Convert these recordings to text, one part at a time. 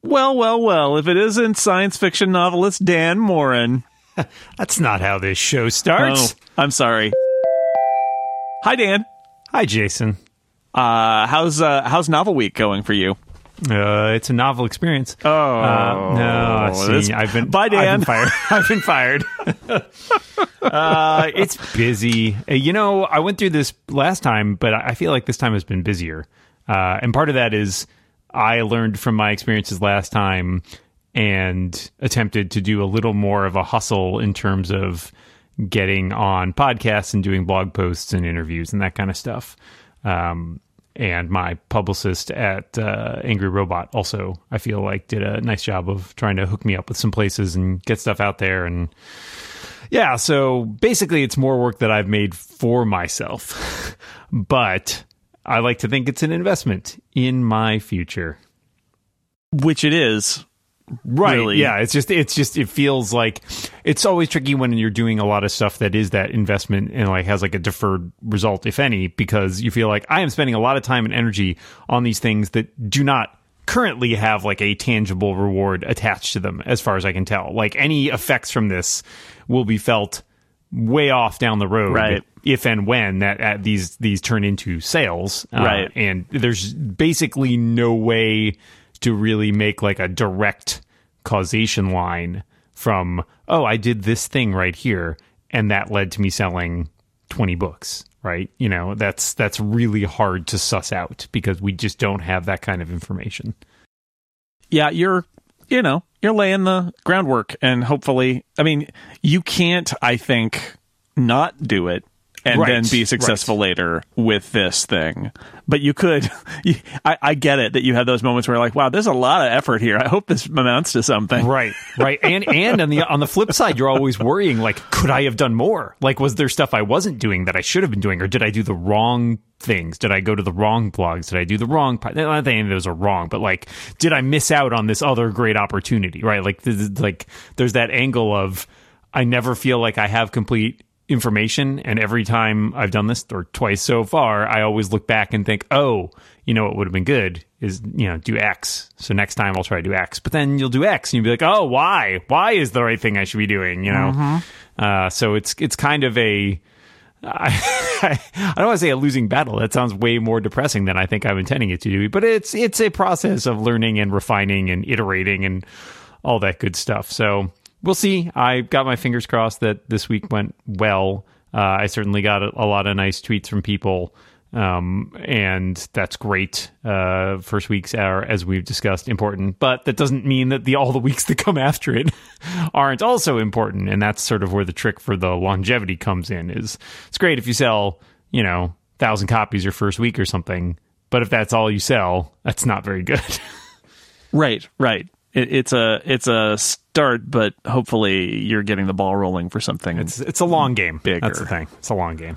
Well, if it isn't science fiction novelist Dan Moren. That's not how this show starts. Oh, I'm sorry. Hi, Dan. Hi, Jason. How's Novel Week going for you? It's a novel experience. Oh, no. See, bye, Dan. I've been fired. It's busy. I went through this last time, but I feel like this time has been busier. And part of that is I learned from my experiences last time and attempted to do a little more of a hustle in terms of getting on podcasts and doing blog posts and interviews and that kind of stuff. And my publicist at Angry Robot also, I feel like, did a nice job of trying to hook me up with some places and get stuff out there. And yeah, so basically it's more work that I've made for myself. But I like to think it's an investment in my future. Which it is. Right. Really. Yeah. It feels like it's always tricky when you're doing a lot of stuff that is that investment and like has like a deferred result, if any, because you feel like I am spending a lot of time and energy on these things that do not currently have like a tangible reward attached to them, as far as I can tell. Like any effects from this will be felt way off down the road, right, if and when that these turn into sales. Right. And there's basically no way to really make like a direct causation line from, oh, I did this thing right here, and that led to me selling 20 books, right? That's really hard to suss out because we just don't have that kind of information. Yeah, you're laying the groundwork, and hopefully, I mean, you can't, I think, not do it and then be successful later with this thing. But you could. I get it that you have those moments where you're like, wow, there's a lot of effort here. I hope this amounts to something. Right. And on the flip side, you're always worrying, like, could I have done more? Like, was there stuff I wasn't doing that I should have been doing? Or did I do the wrong things? Did I go to the wrong blogs? Did I do the wrong... I don't think any of those are wrong, but like, did I miss out on this other great opportunity? Right? Like, there's that angle of I never feel like I have complete information, and every time I've done this, or twice so far, I always look back and think, oh, what would have been good is do X, so next time I'll try to do X. But then you'll do X and you'll be like, oh, why is the right thing I should be doing? So it's kind of a I don't want to say a losing battle. That sounds way more depressing than I think I'm intending it to do, but it's a process of learning and refining and iterating and all that good stuff. So we'll see. I got my fingers crossed that this week went well. I certainly got a lot of nice tweets from people, and that's great. First weeks are, as we've discussed, important, but that doesn't mean that all the weeks that come after it aren't also important. And that's sort of where the trick for the longevity comes in. Is it's great if you sell, 1,000 copies your first week or something, but if that's all you sell, that's not very good. Right. It's a start, but hopefully you're getting the ball rolling for something. It's a long game. Bigger. That's the thing. It's a long game.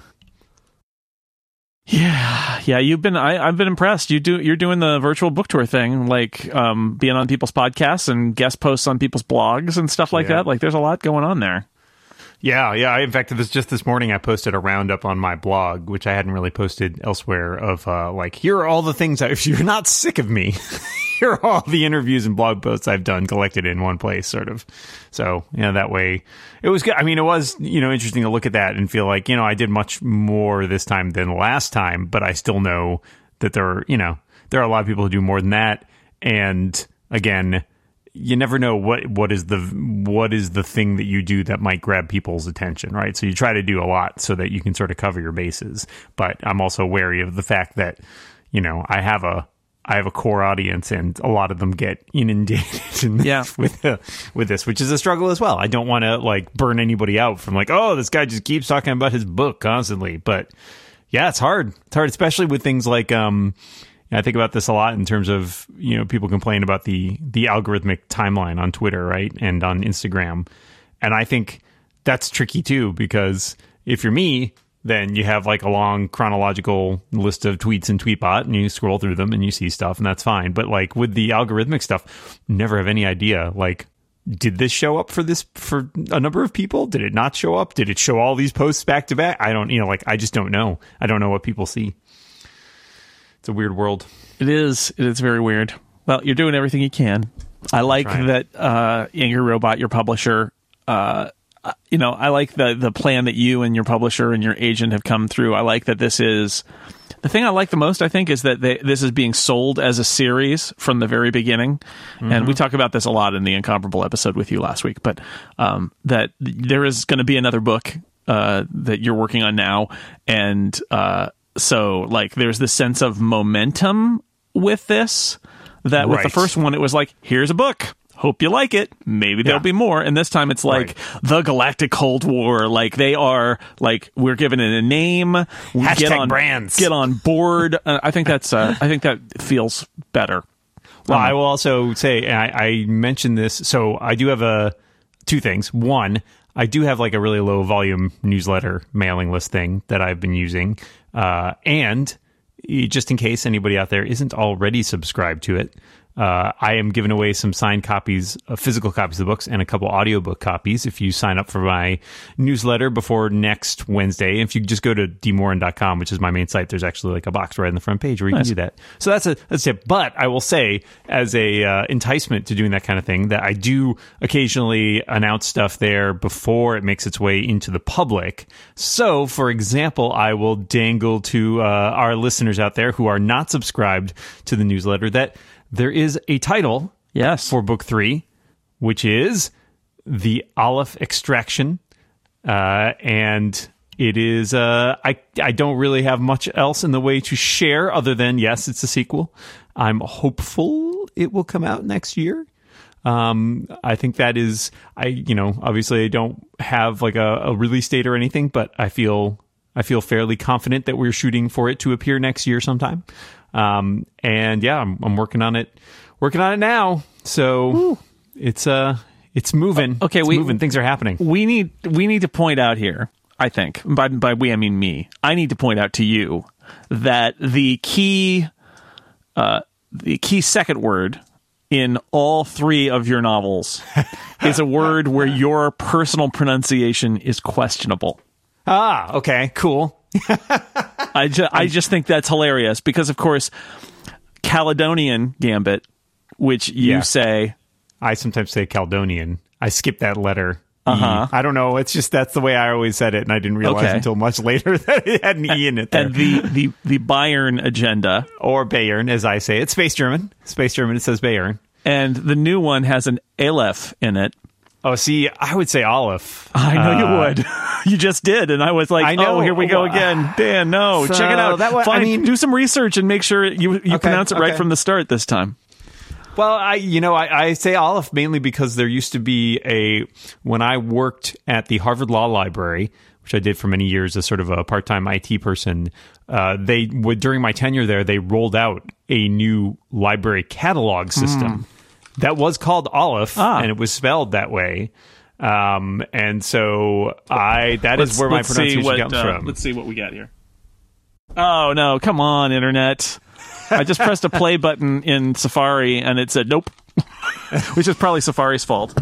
Yeah. I've been impressed. You're doing the virtual book tour thing, like being on people's podcasts and guest posts on people's blogs and stuff like that. Like, there's a lot going on there. Yeah. In fact, just this morning, I posted a roundup on my blog, which I hadn't really posted elsewhere, of here are all the things if you're not sick of me, here are all the interviews and blog posts I've done collected in one place, sort of. So, that way it was good. I mean, it was, interesting to look at that and feel like, I did much more this time than last time, but I still know that there are a lot of people who do more than that. And again, you never know what is the thing that you do that might grab people's attention, right? So you try to do a lot so that you can sort of cover your bases. But I'm also wary of the fact that, I have a core audience, and a lot of them get inundated with this, which is a struggle as well. I don't want to burn anybody out from this guy just keeps talking about his book constantly. But yeah, it's hard. It's hard, especially with things like I think about this a lot in terms of, people complain about the algorithmic timeline on Twitter, right? And on Instagram. And I think that's tricky too, because if you're me, then you have a long chronological list of tweets in Tweetbot, and you scroll through them and you see stuff, and that's fine. But with the algorithmic stuff, never have any idea, did this show up for a number of people? Did it not show up? Did it show all these posts back to back? I don't, I just don't know. I don't know what people see. It's a weird world. It is very weird. Well, you're doing everything you can. I like that Angry Robot, your publisher, I like the plan that you and your publisher and your agent have come through. I like that this is... The thing I like the most, I think, is that this is being sold as a series from the very beginning. Mm-hmm. And we talk about this a lot in the Incomparable episode with you last week, but that there is going to be another book that you're working on now. And so, like, there's this sense of momentum with this, that with the first one, it was like, here's a book. Hope you like it. Maybe there'll be more. And this time it's like the Galactic Cold War. Like, they are like, we're giving it a name. We brands. Get on board. I think that feels better. Well, I will also say, I mentioned this. So I do have two things. One, I do have like a really low volume newsletter mailing list thing that I've been using. And just in case anybody out there isn't already subscribed to it, I am giving away some signed copies, physical copies of the books, and a couple audiobook copies if you sign up for my newsletter before next Wednesday. If you just go to dmorin.com, which is my main site, there's actually like a box right on the front page where you can do that. So that's it. But I will say, as a enticement to doing that kind of thing, that I do occasionally announce stuff there before it makes its way into the public. So, for example, I will dangle to our listeners out there who are not subscribed to the newsletter that there is a title for book 3, which is The Aleph Extraction. And it is, I don't really have much else in the way to share other than, yes, it's a sequel. I'm hopeful it will come out next year. I think that is, obviously I don't have like a release date or anything, but I feel fairly confident that we're shooting for it to appear next year sometime. And yeah, I'm working on it now. So it's moving. Okay. It's moving. Things are happening. We need to point out here, I think, by we, I mean me, I need to point out to you that the key second word in all 3 of your novels is a word where your personal pronunciation is questionable. Ah, okay, cool. I just think that's hilarious because, of course, Caledonian Gambit, which you say... I sometimes say Caledonian. I skip that letter. I don't know. It's just that's the way I always said it, and I didn't realize until much later that it had an E in it there. And the Bayern agenda. Or Bayern, as I say. It's Space German. Space German, it says Bayern. And the new one has an Aleph in it. Oh, see, I would say Aleph. I know you would. You just did, and I was like, "Oh, here we go again." Dan, no, check it out. Do some research and make sure you pronounce it right from the start this time. Well, I say Aleph mainly because there used to be when I worked at the Harvard Law Library, which I did for many years as sort of a part-time IT person. During my tenure there, they rolled out a new library catalog system. That was called Aleph, and it was spelled that way. And so that is where my pronunciation comes from. Let's see what we got here. Oh, no, come on, Internet. I just pressed a play button in Safari, and it said nope, which is probably Safari's fault.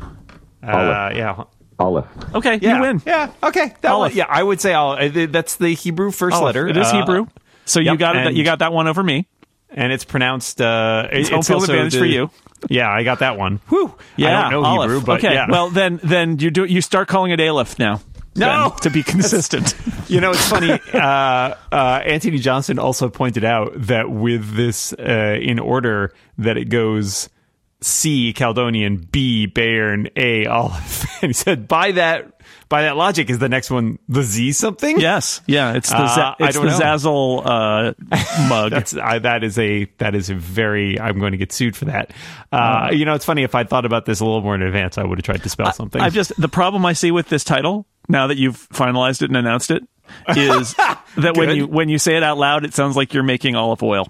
Yeah. Aleph. Okay, you win. Yeah, okay. I would say Aleph. That's the Hebrew first letter. It is Hebrew. So you got it. You got that one over me. And it's pronounced... it's home field advantage for you. Yeah, I got that one. Whew. Yeah, I don't know Aleph. Hebrew, but okay. yeah. Well, then you start calling it Aleph now. No! Ben, to be consistent. It's funny. Anthony Johnson also pointed out that with this in order, that it goes C, Caledonian, B, Bayern, A, Aleph. And he said, by that logic, is the next one the Z something? Yes. Yeah, it's the Zazzle mug. That is a very... I'm going to get sued for that. It's funny, if I'd thought about this a little more in advance, I would have tried to spell something. The problem I see with this title, now that you've finalized it and announced it, is that when you say it out loud, it sounds like you're making olive oil.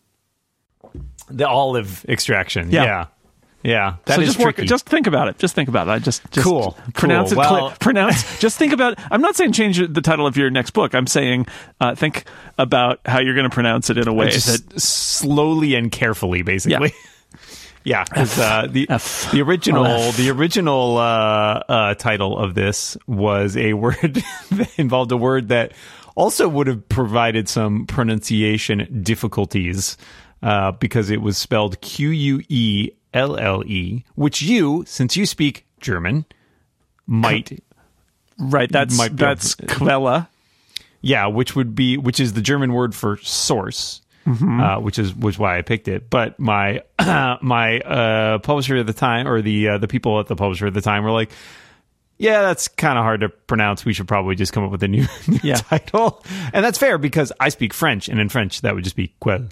The olive extraction. Yeah. Yeah, that is tricky. Just think about it. I just cool. Pronounce it. Pronounce. Just think about. I'm not saying change the title of your next book. I'm saying think about how you're going to pronounce it in a way that slowly and carefully, basically. Yeah, the original title of this was a word that involved a word that also would have provided some pronunciation difficulties because it was spelled Queulf. which you, since you speak German, might... Right, that's Quelle. Yeah, which is the German word for source. Which was why I picked it. But my publisher at the time, or the people at the publisher at the time, were like, "Yeah, that's kind of hard to pronounce. We should probably just come up with a new title." And that's fair because I speak French, and in French that would just be quel.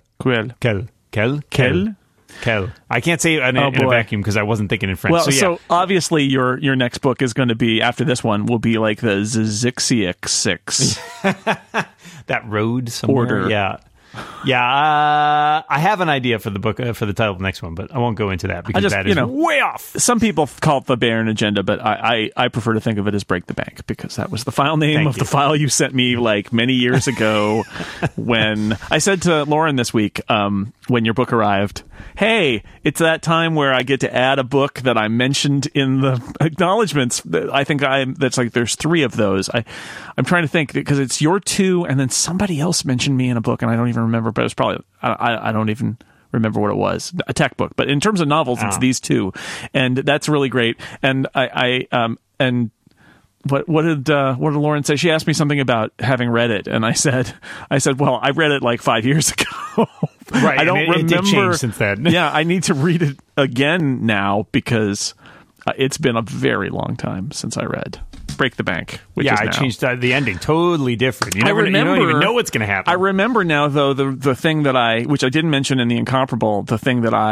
I can't say it in a vacuum because I wasn't thinking in French. Well, so obviously your next book is going to be, after this one, will be like the Zixiac 6. That road somewhere. Order. Yeah, I have an idea for the book, for the title of the next one, but I won't go into that because that is way off. Some people call it the Bayern Agenda, but I prefer to think of it as Break the Bank because that was the file name the file you sent me like many years ago when I said to Lauren this week, when your book arrived, hey, it's that time where I get to add a book that I mentioned in the acknowledgments. I think that's like, there's 3 of those. I'm trying to think because it's your 2 and then somebody else mentioned me in a book and I don't even remember, but it was probably, I don't even remember what it was, a tech book. But in terms of novels, it's these 2, and that's really great. And and what did Lauren say? She asked me something about having read it, and I said, well, I read it like 5 years ago. Right, I don't remember. It did change since then. Yeah, I need to read it again now because it's been a very long time since I read Break the Bank. Which is I changed the ending. Totally different. You don't even know what's going to happen. I remember now, though, the thing that which I didn't mention in The Incomparable, the thing that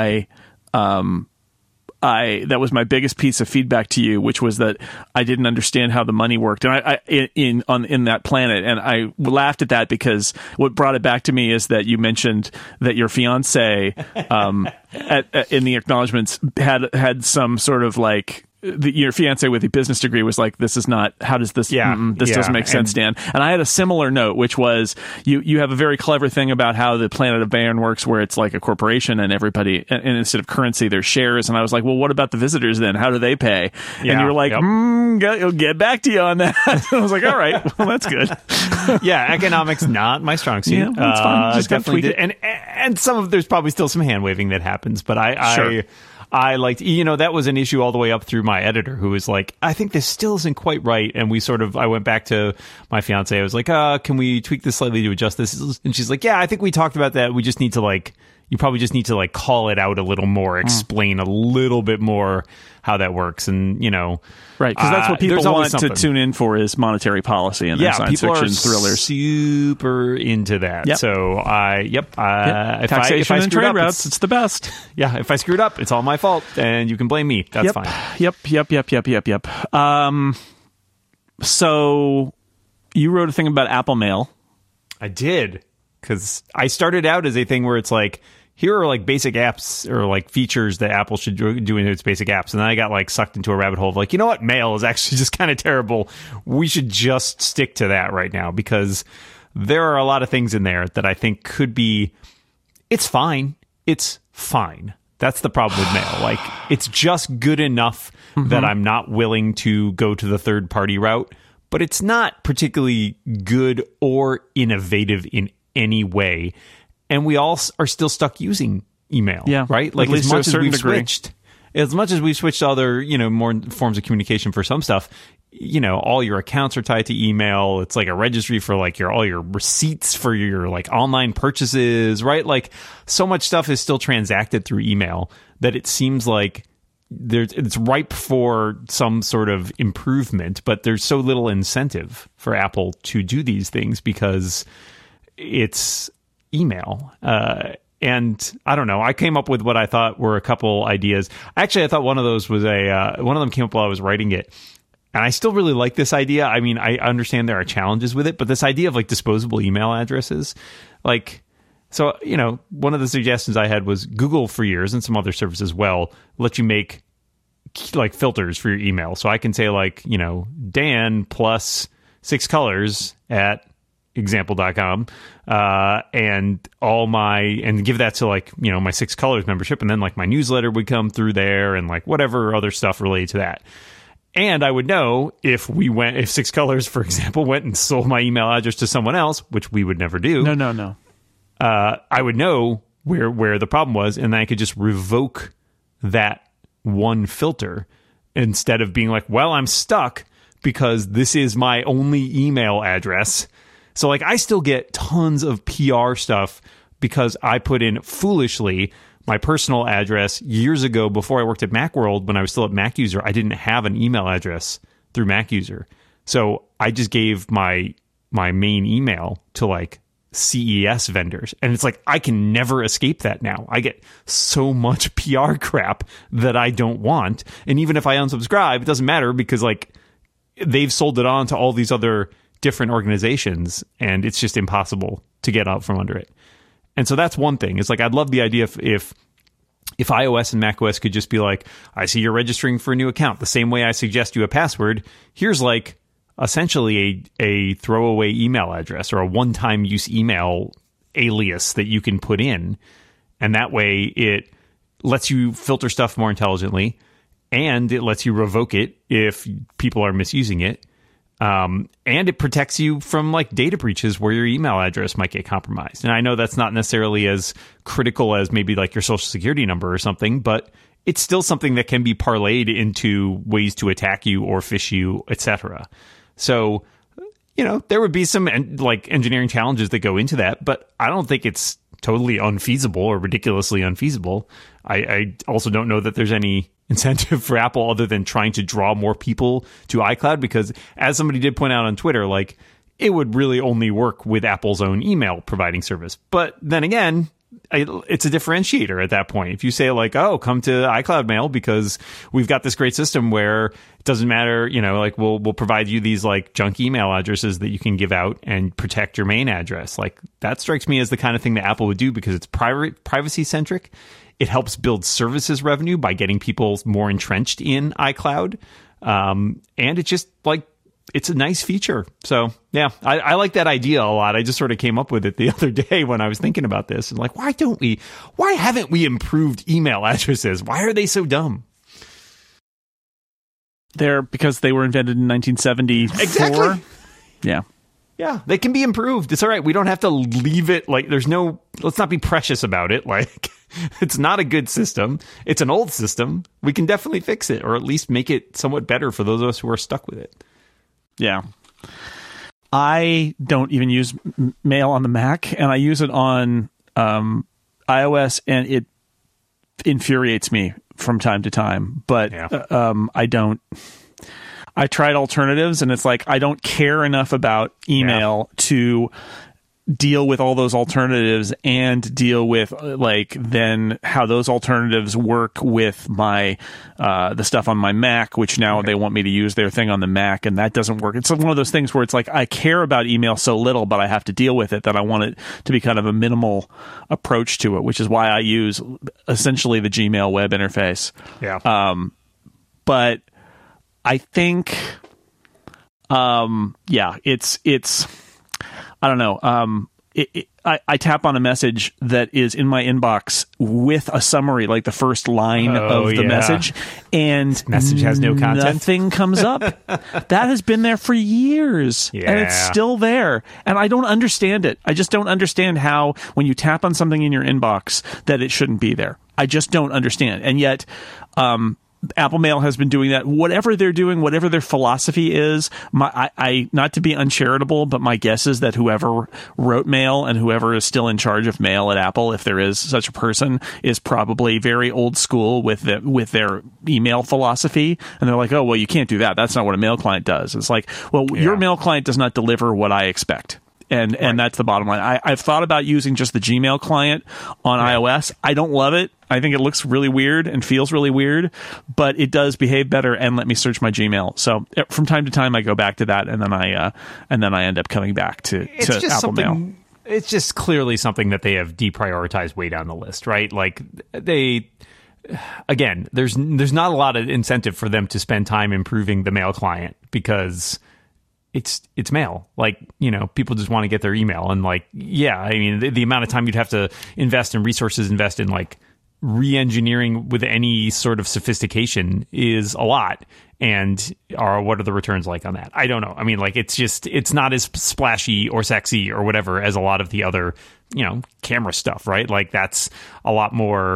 that was my biggest piece of feedback to you, which was that I didn't understand how the money worked, and in that planet, and I laughed at that because what brought it back to me is that you mentioned that your fiance, in the acknowledgments, had some sort of like. Your fiance with the business degree was like, this is not, how does this, doesn't make sense, Dan. And I had a similar note, which was, you have a very clever thing about how the planet of Bayern works, where it's like a corporation and everybody, and instead of currency, there's shares. And I was like, well, what about the visitors then? How do they pay? Yeah, and you were like, I'll get back to you on that. I was like, all right, well, that's good. Yeah, economics, not my strong suit. Yeah, that's fine. Just definitely did. And there's probably still some hand waving that happens, but I liked, that was an issue all the way up through my editor, who was like, I think this still isn't quite right. And I went back to my fiance. I was like, can we tweak this slightly to adjust this? And she's like, yeah, I think we talked about that. We just need to you probably just need to call it out a little more, explain a little bit more how that works. And, right. Because that's what people want to tune in for, is monetary policy and science fiction thrillers. Super into that. Yep. So taxation and trade routes, it's the best. Yeah. If I screwed up, it's all my fault and you can blame me. That's fine. Yep. So you wrote a thing about Apple Mail. I did. Because I started out as a thing where it's like, here are basic apps or features that Apple should do in its basic apps. And then I got sucked into a rabbit hole of you know what? Mail is actually just kind of terrible. We should just stick to that right now, because there are a lot of things in there that I think could be, it's fine. It's fine. That's the problem with Mail. It's just good enough that I'm not willing to go to the third party route, but it's not particularly good or innovative in any way. And we all are still stuck using email, right? As much as we switched to other, more forms of communication for some stuff, all your accounts are tied to email. It's like a registry for all your receipts for your online purchases, right? So much stuff is still transacted through email that it seems like it's ripe for some sort of improvement, but there's so little incentive for Apple to do these things because it's email. And I don't know, I came up with what I thought were a couple ideas. Actually, I thought one of those was one of them came up while I was writing it. And I still really like this idea. I mean, I understand there are challenges with it, but this idea of disposable email addresses, so, one of the suggestions I had was Google for years, and some other services as well, let you make filters for your email. So I can say Dan plus 6 colors at example.com, and give that to my 6 colors membership. And then my newsletter would come through there and whatever other stuff related to that. And I would know if 6 colors, for example, went and sold my email address to someone else, which we would never do. No. I would know where the problem was, and then I could just revoke that one filter instead of being like, well, I'm stuck because this is my only email address. So like I still get tons of PR stuff because I put in foolishly my personal address years ago before I worked at Macworld. When I was still at Mac User, I didn't have an email address through Mac User. So I just gave my main email to like CES vendors. And it's like, I can never escape that now. I get so much PR crap that I don't want. And even if I unsubscribe, it doesn't matter because like they've sold it on to all these other different organizations and it's just impossible to get out from under it. And so that's one thing. It's like, I'd love the idea if iOS and macOS could just be like, I see you're registering for a new account. The same way I suggest you a password, here's like essentially a throwaway email address or a one-time use email alias that you can put in. And that way it lets you filter stuff more intelligently and it lets you revoke it if people are misusing it. And it protects you from like data breaches where your email address might get compromised. And I know that's not necessarily as critical as maybe like your social security number or something, but it's still something that can be parlayed into ways to attack you or phish you, etc. So, you know, there would be some like engineering challenges that go into that, but I don't think it's totally unfeasible or ridiculously unfeasible. I also don't know that there's any incentive for Apple other than trying to draw more people to iCloud, because as somebody did point out on Twitter, like it would really only work with Apple's own email providing service. But then again, it's a differentiator at that point. If you say like, oh, come to iCloud Mail because we've got this great system where it doesn't matter, you know, like we'll provide you these like junk email addresses that you can give out and protect your main address. Like that strikes me as the kind of thing that Apple would do because it's privacy centric. It helps build services revenue by getting people more entrenched in iCloud. And it's just like, it's a nice feature. So yeah, I like that idea a lot. I just sort of came up with it the other day when I was thinking about this and like, why haven't we improved email addresses? Why are they so dumb? They're because they were invented in 1974. Exactly. Yeah. Yeah, they can be improved. It's all right. We don't have to leave it like let's not be precious about it. Like it's not a good system. It's an old system. We can definitely fix it or at least make it somewhat better for those of us who are stuck with it. Yeah. I don't even use Mail on the Mac, and I use it on iOS, and it infuriates me from time to time. But I don't. I tried alternatives, and it's like I don't care enough about email to deal with all those alternatives and deal with like then how those alternatives work with my the stuff on my Mac, which now they want me to use their thing on the Mac, and that doesn't work. It's one of those things where it's like I care about email so little, but I have to deal with it that I want it to be kind of a minimal approach to it, which is why I use essentially the Gmail web interface. Yeah. But I think it's I don't know. I tap on a message that is in my inbox with a summary, like the first line of the message, and this message has no content. Nothing comes up. That has been there for years, and it's still there. And I don't understand it. I just don't understand how when you tap on something in your inbox that it shouldn't be there. I just don't understand. And yet, Apple Mail has been doing that. Whatever they're doing, whatever their philosophy is, I not to be uncharitable, but my guess is that whoever wrote Mail and whoever is still in charge of Mail at Apple, if there is such a person, is probably very old school with their email philosophy. And they're like, oh, well, you can't do that. That's not what a mail client does. It's like, well, your mail client does not deliver what I expect. And that's the bottom line. I've thought about using just the Gmail client on iOS. I don't love it. I think it looks really weird and feels really weird, but it does behave better and let me search my Gmail. So from time to time, I go back to that, and then I end up coming back to Apple Mail. It's just clearly something that they have deprioritized way down the list, right? Like again, there's not a lot of incentive for them to spend time improving the Mail client because it's mail. Like, you know, people just want to get their email. And like, I mean, the amount of time you'd have to invest in like re-engineering with any sort of sophistication is a lot. And what are the returns like on that? I don't know. I mean, like, it's not as splashy or sexy or whatever as a lot of the other, you know, camera stuff, right? Like that's a lot more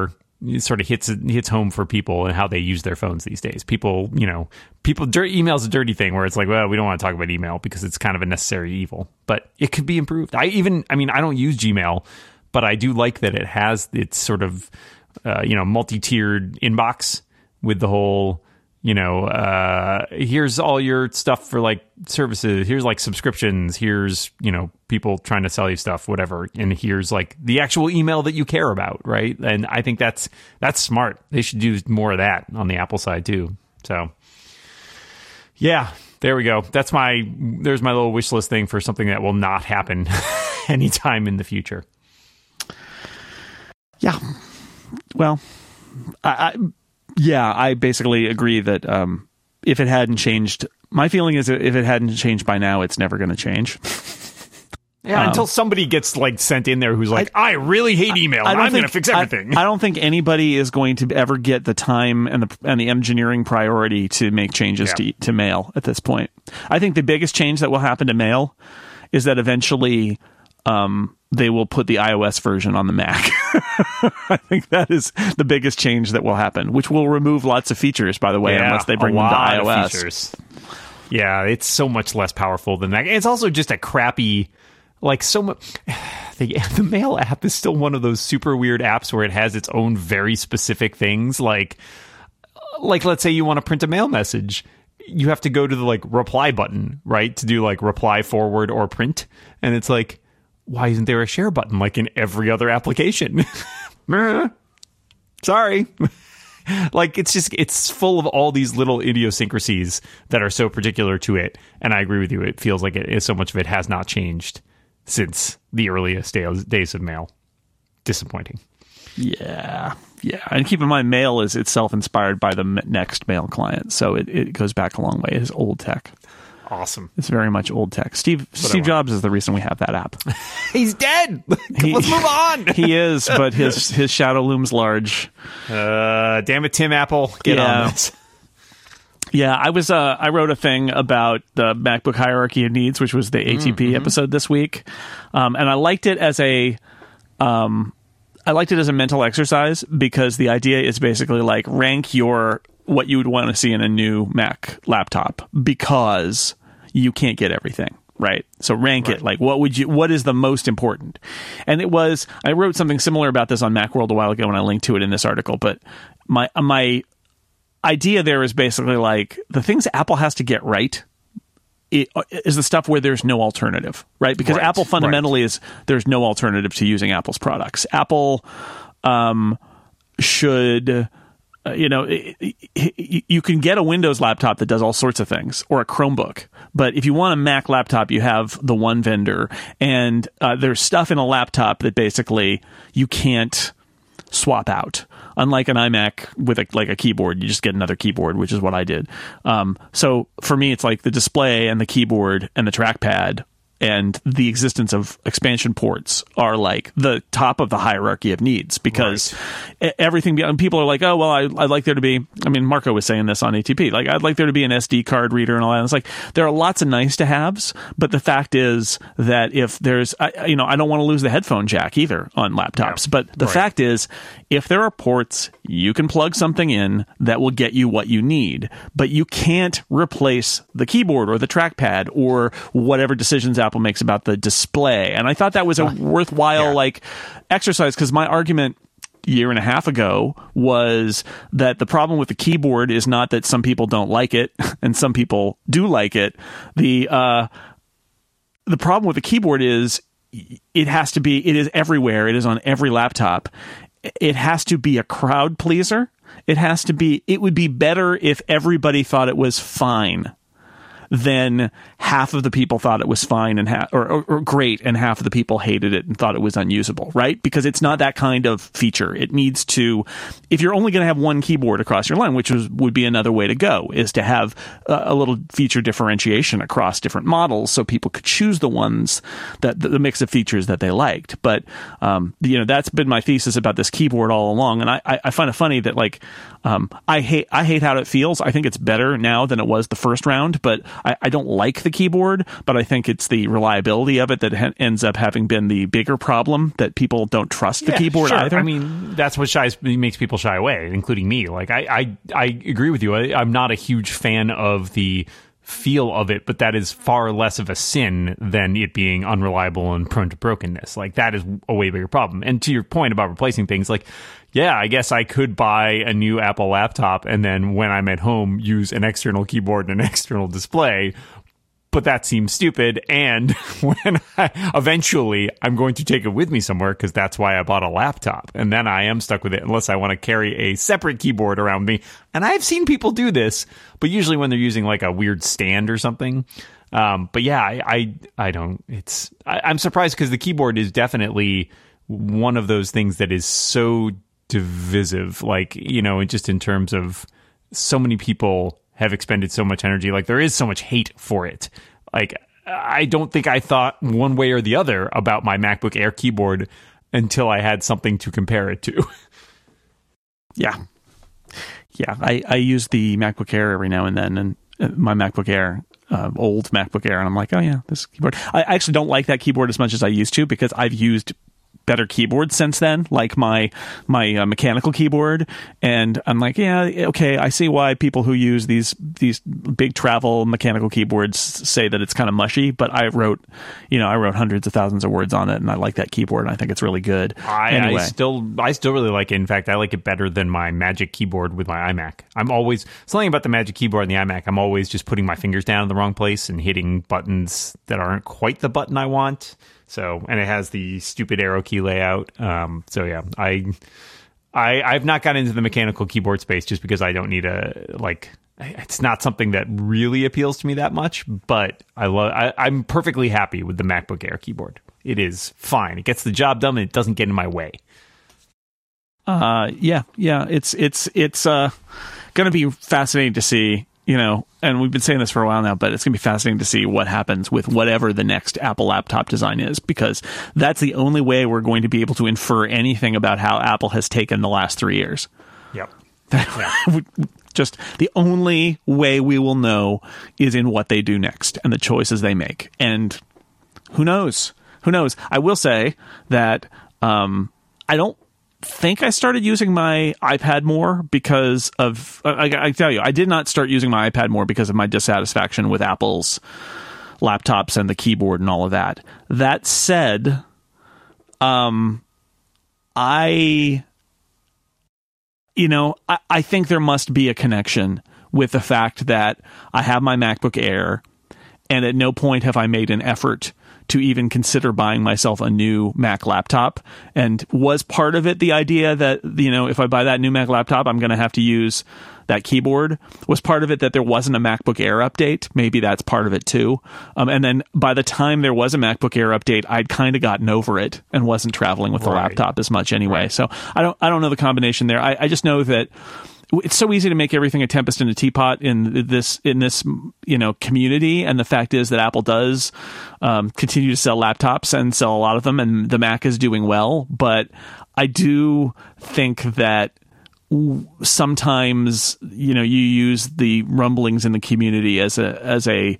sort of hits home for people and how they use their phones these days. People, email's a dirty thing where it's like, well, we don't want to talk about email because it's kind of a necessary evil, but it could be improved. I don't use Gmail, but I do like that it has its sort of, multi-tiered inbox with the whole, here's all your stuff for like services. Here's like subscriptions. Here's, people trying to sell you stuff, whatever. And here's like the actual email that you care about. Right. And I think that's smart. They should do more of that on the Apple side too. So yeah, there we go. There's my little wish list thing for something that will not happen anytime in the future. Yeah. Well, I basically agree that if it hadn't changed, my feeling is that if it hadn't changed by now, it's never going to change. Yeah, until somebody gets like sent in there who's like, I really hate email. I'm going to fix everything. I don't think anybody is going to ever get the time and the engineering priority to make changes to mail at this point. I think the biggest change that will happen to mail is that eventually they will put the iOS version on the Mac. I think that is the biggest change that will happen, which will remove lots of features, by the way, unless they bring them to iOS. Features. Yeah, it's so much less powerful than that. It's also just a crappy, like so much. The Mail app is still one of those super weird apps where it has its own very specific things. Like let's say you want to print a mail message. You have to go to the like reply button, right? To do like reply, forward, or print. And it's like, why isn't there a share button like in every other application? Sorry. Like, it's full of all these little idiosyncrasies that are so particular to it. And I agree with you. It feels like so much of it has not changed since the earliest days of Mail. Disappointing. Yeah. And keep in mind, Mail is itself inspired by the Next Mail client. So it goes back a long way. It's old tech. Awesome. It's very much old tech. Steve Jobs is the reason we have that app. He's dead. Let's move on. He is, but his shadow looms large. Damn it, Tim Apple. Get on this. Yeah, I wrote a thing about the MacBook hierarchy of needs, which was the ATP episode this week. And I liked it as a mental exercise because the idea is basically like rank what you would want to see in a new Mac laptop because you can't get everything, right? So rank it, like what is the most important? And I wrote something similar about this on Macworld a while ago and I linked to it in this article, but my idea there is basically like the things Apple has to get right is the stuff where there's no alternative, right? Because Apple fundamentally there's no alternative to using Apple's products. Apple should... you can get a Windows laptop that does all sorts of things, or a Chromebook. But if you want a Mac laptop, you have the one vendor, and there's stuff in a laptop that basically you can't swap out. Unlike an iMac with a keyboard, you just get another keyboard, which is what I did. So for me, it's like the display and the keyboard and the trackpad and the existence of expansion ports are like the top of the hierarchy of needs because everything beyond, people are like, oh, well, I'd like there to be, I mean, Marco was saying this on ATP, like I'd like there to be an SD card reader and all that. And it's like, there are lots of nice to haves, but the fact is that if there's, I don't want to lose the headphone jack either on laptops, but the fact is if there are ports, you can plug something in that will get you what you need, but you can't replace the keyboard or the trackpad or whatever decisions Apple makes about the display. And I thought that was a worthwhile exercise because my argument a year and a half ago was that the problem with the keyboard is not that some people don't like it and some people do like it. The problem with the keyboard is it is everywhere. It is on every laptop. It has to be a crowd pleaser. It would be better if everybody thought it was fine than half of the people thought it was fine and or great, and half of the people hated it and thought it was unusable, right? Because it's not that kind of feature. It needs to, if you're only going to have one keyboard across your line, which would be another way to go, is to have a little feature differentiation across different models so people could choose the ones that the mix of features that they liked. But that's been my thesis about this keyboard all along, and I find it funny that I hate how it feels. I think it's better now than it was the first round, but I don't like the keyboard, but I think it's the reliability of it that ends up having been the bigger problem, that people don't trust the keyboard either. I mean, that's what makes people shy away, including me. Like, I agree with you. I'm not a huge fan of the feel of it, but that is far less of a sin than it being unreliable and prone to brokenness. Like, that is a way bigger problem. And to your point about replacing things, like, yeah, I guess I could buy a new Apple laptop and then when I'm at home use an external keyboard and an external display, but that seems stupid. And when eventually I'm going to take it with me somewhere, because that's why I bought a laptop, and then I am stuck with it unless I want to carry a separate keyboard around me. And I've seen people do this, but usually when they're using like a weird stand or something. But yeah, I don't. I'm surprised, because the keyboard is definitely one of those things that is so divisive, like, you know, just in terms of so many people have expended so much energy. Like, there is so much hate for it. Like, I don't think I thought one way or the other about my MacBook Air keyboard until I had something to compare it to. Yeah. I use the MacBook Air every now and then, and my MacBook Air, old MacBook Air, and I'm like, oh yeah, this keyboard. I actually don't like that keyboard as much as I used to, because I've used better keyboards since then, like my mechanical keyboard, and I'm like, yeah, okay, I see why people who use these big travel mechanical keyboards say that it's kind of mushy, but I wrote hundreds of thousands of words on it, and I like that keyboard, and I think it's really good. I still really like it. In fact, I like it better than my Magic Keyboard with my iMac. I'm always, something about the Magic Keyboard and the iMac, I'm always just putting my fingers down in the wrong place and hitting buttons that aren't quite the button I want. So, and it has the stupid arrow key layout. So yeah, I've not gotten into the mechanical keyboard space just because I don't need it's not something that really appeals to me that much, but I'm perfectly happy with the MacBook Air keyboard. It is fine. It gets the job done and it doesn't get in my way. Yeah. It's going to be fascinating to see, you know, and we've been saying this for a while now, but it's going to be fascinating to see what happens with whatever the next Apple laptop design is, because that's the only way we're going to be able to infer anything about how Apple has taken the last 3 years. Yep. Just the only way we will know is in what they do next and the choices they make. And who knows? I will say that I don't think I started using my iPad more because of I tell you, I did not start using my iPad more because of my dissatisfaction with Apple's laptops and the keyboard and all of that. That said, I think there must be a connection with the fact that I have my MacBook Air, and at no point have I made an effort to even consider buying myself a new Mac laptop. And was part of it the idea that, you know, if I buy that new Mac laptop, I'm going to have to use that keyboard? Was part of it that there wasn't a MacBook Air update? Maybe that's part of it too. And then by the time there was a MacBook Air update, I'd kind of gotten over it and wasn't traveling with the laptop as much anyway. Right. So I don't know the combination there. I just know that it's so easy to make everything a tempest in a teapot in this community, and the fact is that Apple does continue to sell laptops and sell a lot of them, and the Mac is doing well. But I do think that sometimes, you use the rumblings in the community as a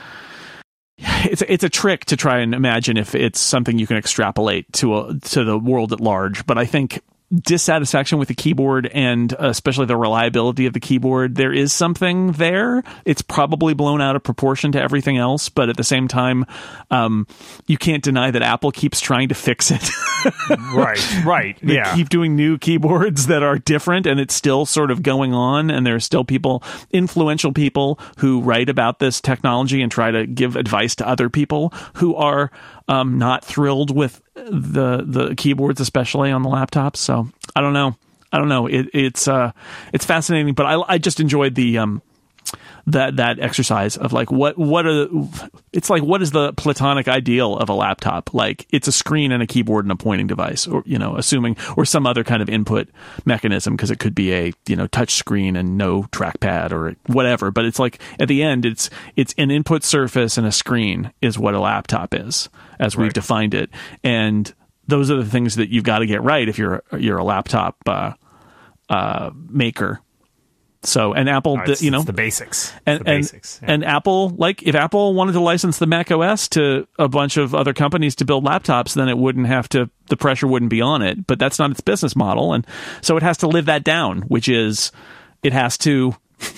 it's a trick to try and imagine if it's something you can extrapolate to the world at large. But I think dissatisfaction with the keyboard, and especially the reliability of the keyboard, there is something there. It's probably blown out of proportion to everything else, but at the same time, you can't deny that Apple keeps trying to fix it. Right. They keep doing new keyboards that are different, and it's still sort of going on, and there are still influential people who write about this technology and try to give advice to other people who are not thrilled with the keyboards, especially on the laptops. So I don't know. It's fascinating, but I just enjoyed the that exercise of like what is the platonic ideal of a laptop? Like, it's a screen and a keyboard and a pointing device, or assuming, or some other kind of input mechanism, because it could be a touch screen and no trackpad or whatever. But it's like, at the end, it's an input surface and a screen is what a laptop is, as we've defined it. And those are the things that you've got to get right if you're a laptop maker. So, and Apple, it's the basics. And Apple, like, if Apple wanted to license the Mac OS to a bunch of other companies to build laptops, then it wouldn't have to, the pressure wouldn't be on it. But that's not its business model. And so it has to live that down, which is, it has to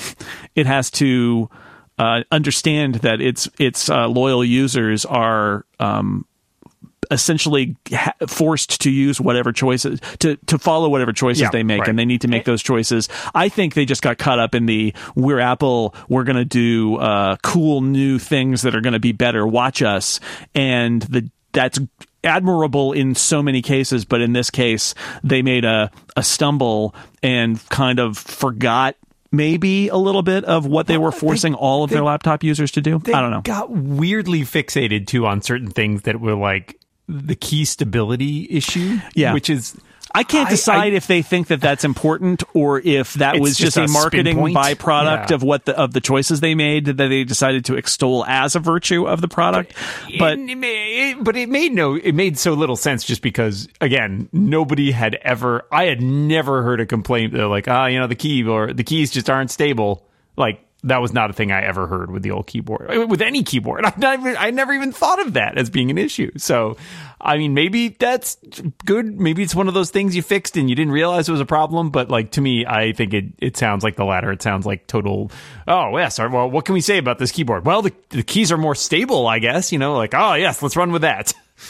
understand that its loyal users are, essentially forced to use whatever choices to follow whatever choices they make, and they need to make those choices. I think they just got caught up in the we're Apple, we're going to do cool new things that are going to be better. Watch us, and that's admirable in so many cases, but in this case, they made a stumble and kind of forgot maybe a little bit of what they were forcing all of their laptop users to do. I don't know. Got weirdly fixated too on certain things that were like the key stability issue, which is I can't decide if they think that that's important or if that was just a marketing byproduct of the choices they made that they decided to extol as a virtue of the product. But it made so little sense just because, again, I had never heard a complaint that like, the keys just aren't stable. Like, that was not a thing I ever heard with the old keyboard. With any keyboard. I never even thought of that as being an issue. So, I mean, maybe that's good. Maybe it's one of those things you fixed and you didn't realize it was a problem. But, like, to me, I think it sounds like the latter. It sounds like total, well, what can we say about this keyboard? Well, the keys are more stable, I guess. Like, oh, yes, let's run with that.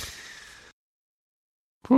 Whew.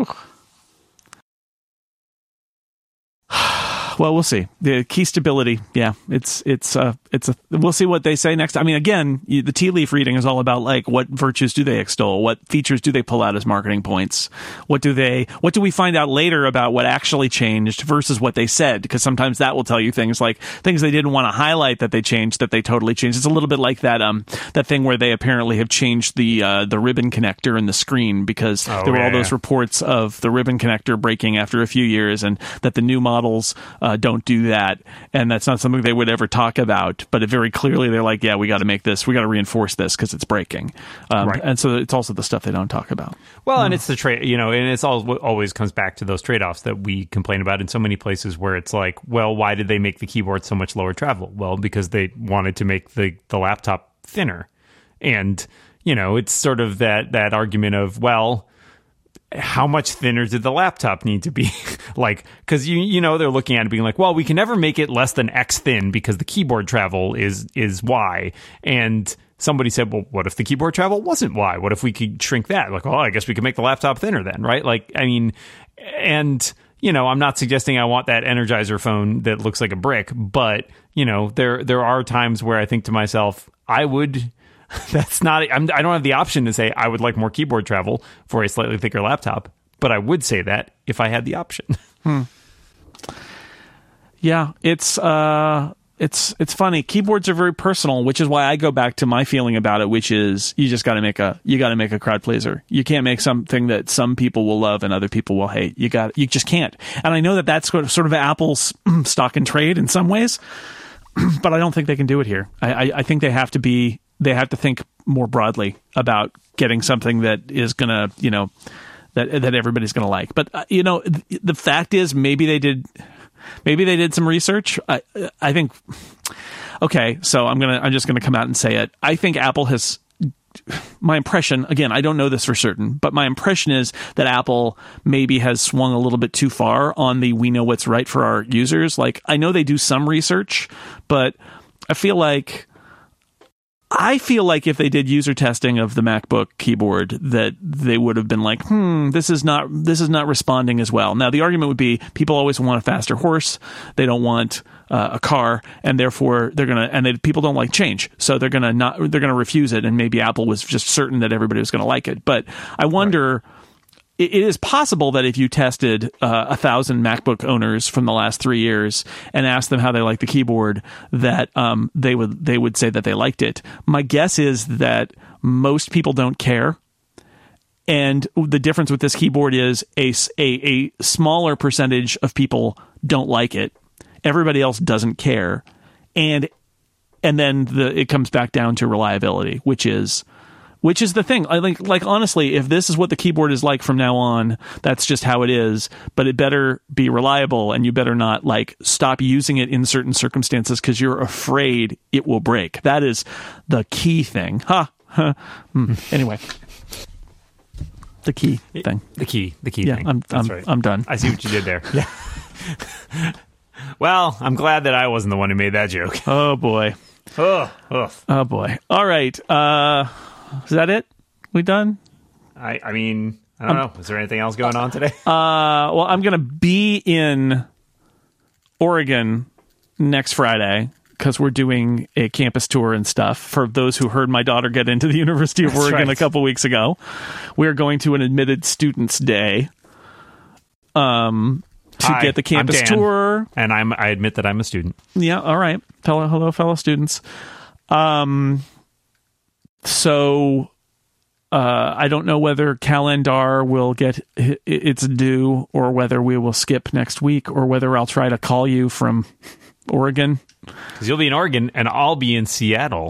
Well, we'll see. The key stability, we'll see what they say next. I mean, again, the tea leaf reading is all about like what virtues do they extol, what features do they pull out as marketing points, what do we find out later about what actually changed versus what they said? Because sometimes that will tell you things like things they didn't want to highlight that they changed that they totally changed. It's a little bit like that thing where they apparently have changed the ribbon connector in the screen because there were all those reports of the ribbon connector breaking after a few years, and that the new models don't do that, and that's not something they would ever talk about. But very clearly, they're like, we got to make this, we got to reinforce this because it's breaking. And so it's also the stuff they don't talk about. Well, and it's the trade, and it's always comes back to those trade-offs that we complain about in so many places where it's like, well, why did they make the keyboard so much lower travel? Well, because they wanted to make the laptop thinner, and it's sort of that argument of, well, how much thinner did the laptop need to be? Like, because they're looking at it being like, well, we can never make it less than X thin because the keyboard travel is Y. And somebody said, well, what if the keyboard travel wasn't Y? What if we could shrink that? Like, I guess we could make the laptop thinner then, right? Like, I mean, and I'm not suggesting I want that Energizer phone that looks like a brick, but there are times where I think to myself, I don't have the option to say I would like more keyboard travel for a slightly thicker laptop, but I would say that if I had the option. Yeah, it's funny. Keyboards are very personal, which is why I go back to my feeling about it, which is you just got to make a crowd pleaser. You can't make something that some people will love and other people will hate. You just can't. And I know that that's sort of Apple's stock and trade in some ways, but I don't think they can do it here. I think they have to think more broadly about getting something that is going to, that everybody's going to like. But, the fact is maybe they did some research. I think, okay, so I'm just going to come out and say it. I think Apple has, my impression, again, I don't know this for certain, but my impression is that Apple maybe has swung a little bit too far on the we know what's right for our users. Like, I know they do some research, but I feel like if they did user testing of the MacBook keyboard, that they would have been like, this is not responding as well. Now, the argument would be people always want a faster horse. They don't want a car, and therefore people don't like change. So they're going to refuse it. And maybe Apple was just certain that everybody was going to like it. But I wonder, it is possible that if you tested 1,000 MacBook owners from the last 3 years and asked them how they like the keyboard, that they would say that they liked it. My guess is that most people don't care, and the difference with this keyboard is a smaller percentage of people don't like it. Everybody else doesn't care, and then it comes back down to reliability, which is Which is the thing. I think, like, honestly, if this is what the keyboard is like from now on, that's just how it is. But it better be reliable, and you better not, like, stop using it in certain circumstances because you're afraid it will break. That is the key thing. Anyway. The key thing. The key yeah, thing. I'm done. I see what you did there. Yeah. Well, I'm glad that I wasn't the one who made that joke. Oh, boy. Oh boy. All right. Is that it? We done? I mean, I don't know. Is there anything else going on today? Well, I'm going to be in Oregon next Friday because we're doing a campus tour and stuff. For those who heard my daughter get into the University of Oregon a couple weeks ago, we're going to an admitted students day to get the campus tour. And I admit that I'm a student. Yeah, all right. Hello, fellow students. So I don't know whether Calendar will get its due or whether we will skip next week or whether I'll try to call you from Oregon. Because you'll be in Oregon and I'll be in Seattle.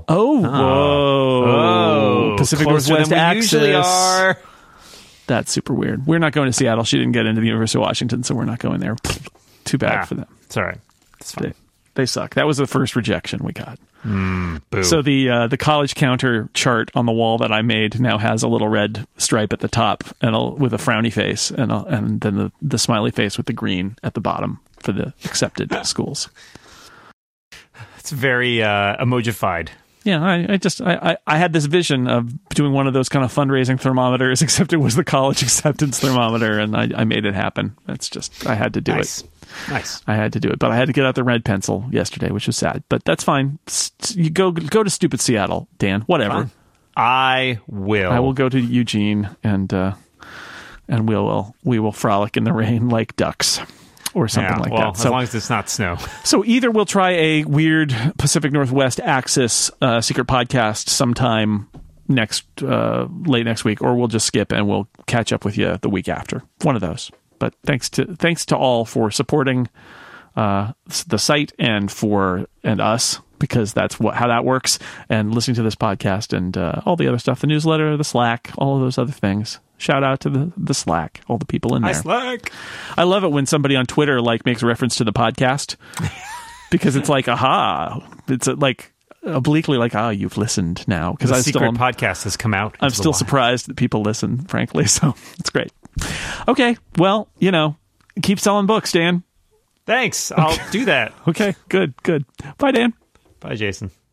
Whoa. Pacific Northwest Access. Usually are. That's super weird. We're not going to Seattle. She didn't get into the University of Washington, so we're not going there. Too bad for them. It's all right. It's fine. They suck. That was the first rejection we got. Boo. So the college counter chart on the wall that I made now has a little red stripe at the top and with a frowny face, and then the smiley face with the green at the bottom for the accepted schools. It's very emojified. Yeah, I had this vision of doing one of those kind of fundraising thermometers, except it was the college acceptance thermometer, and I made it happen. It's just I had to do it. Nice. I had to do it, but I had to get out the red pencil yesterday, which was sad. But that's fine. You go to stupid Seattle, Dan. Whatever. Fine. I will. I will go to Eugene, and we will frolic in the rain like ducks. Or something like that. As long as it's not snow. So either we'll try a weird Pacific Northwest Axis secret podcast sometime late next week, or we'll just skip and we'll catch up with you the week after. One of those. But thanks to all for supporting the site and us, because that's how that works, and listening to this podcast and all the other stuff, the newsletter, the Slack, all of those other things. Shout out to the Slack, all the people in there. Hi, Slack. I love it when somebody on Twitter makes reference to the podcast because it's like, aha, it's like obliquely like, you've listened now. Because the secret podcast has come out. I'm still surprised that people listen, frankly. So it's great. Okay, well, keep selling books, Dan. Thanks. I'll do that. Okay, good. Bye, Dan. Bye, Jason.